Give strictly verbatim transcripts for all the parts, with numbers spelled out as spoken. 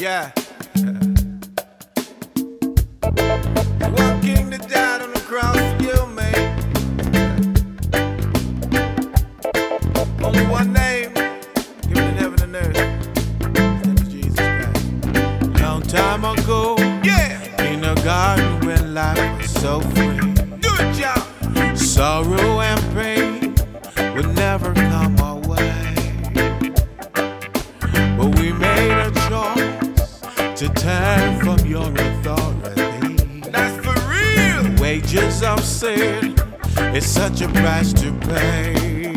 Yeah. One king that died on the cross for you, man. Only one name given in heaven and earth. His name is Jesus Christ. Long time ago, yeah, in a garden when life was so free. Good job. Sorrow and pain would never come our way. But we made a choice to turn from your authority. That's for real. The wages of sin is such a price to pay.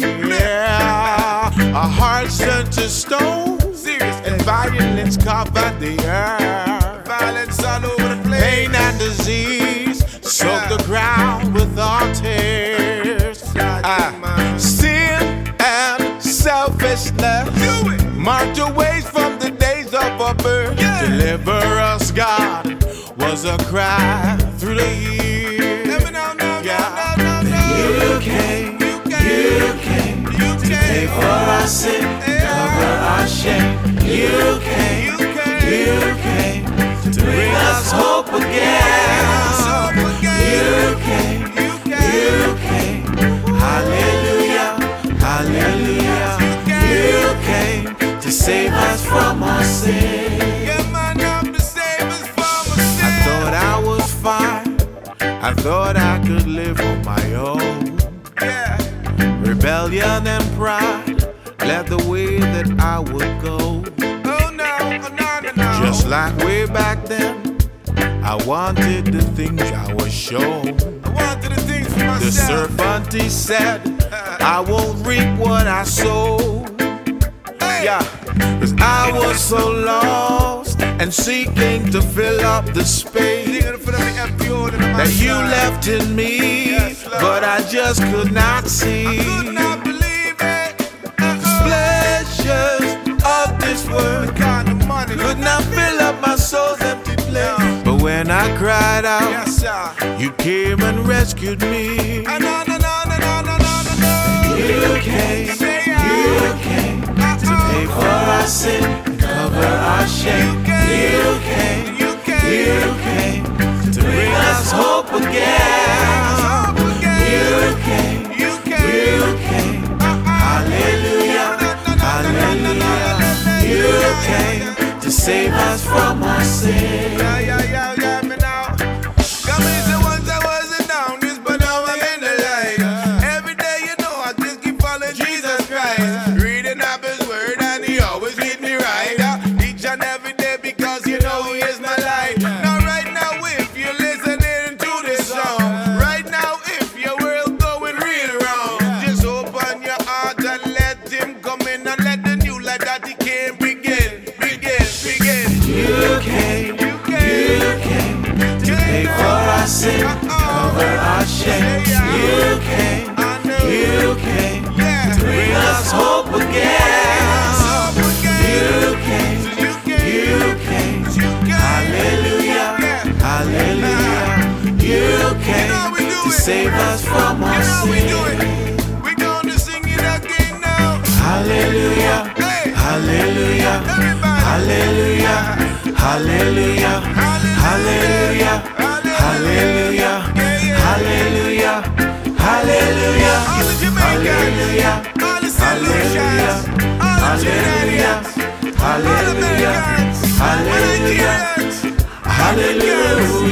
Yeah, our hearts turned to stone. Serious. And violence covered the earth. Violence all over the place. Pain and disease soaked the ground with our tears. Uh, sin and selfishness marked your ways from the days of our birth. Yeah. Deliver us, God, was a cry through the years. No, no, no, yeah. no, no, no, no. You came, you came, you came, you came to pay for our sin, yeah. cover our shame. You came, you came, you came to bring us hope again. You came, you came, you came. Hallelujah, hallelujah. You came to save us from our sin. Yeah, man, up to save us from our sin. I thought I was fine. I thought I could live on my own. Yeah. Rebellion and pride led the way that I would go. Oh no, oh, no, no, no. Just like way back then, I wanted the things I was shown. I wanted the things for myself. The serpent, he said, I won't reap what I sow. Hey. Yeah, cause I was so lost and seeking to fill up the space that you left in me, yes, but I just could not see. I could not believe it. Cause pleasures of this world kind of money could not fill up my soul's empty place. No. But when I cried out, yes, sir, you came and rescued me. Uh, no, no, no, no, no, no, no, no. You came, you came to pay for our sin and cover our shame. You came, you came, you came to bring us hope again. You came, you came, you came. Hallelujah, hallelujah. You came to save us from our sin. Yeah, yeah, yeah, yeah, me now. Come into once I wasn't down this, but now I'm in the light. Every day, you know, I just keep following Jesus Christ. Reading up His word, and He always lead me right. Each and every day, because you know He is my light. Now, right now, if you're listening to this song, right now, if your world going real wrong, just open your heart and let Him come in and let the new life that He came begin, begin, begin. You came, you came, you came to pay for our sin, cover our shame. You came, you came to bring us hope again. You came, you came, hallelujah, hallelujah. You came to save us from our sin. We're gonna sing it again now. Hallelujah, hallelujah, hallelujah, hallelujah, hallelujah, hallelujah, hallelujah, hallelujah, hallelujah, hallelujah, hallelujah, hallelujah, hallelujah, hallelujah.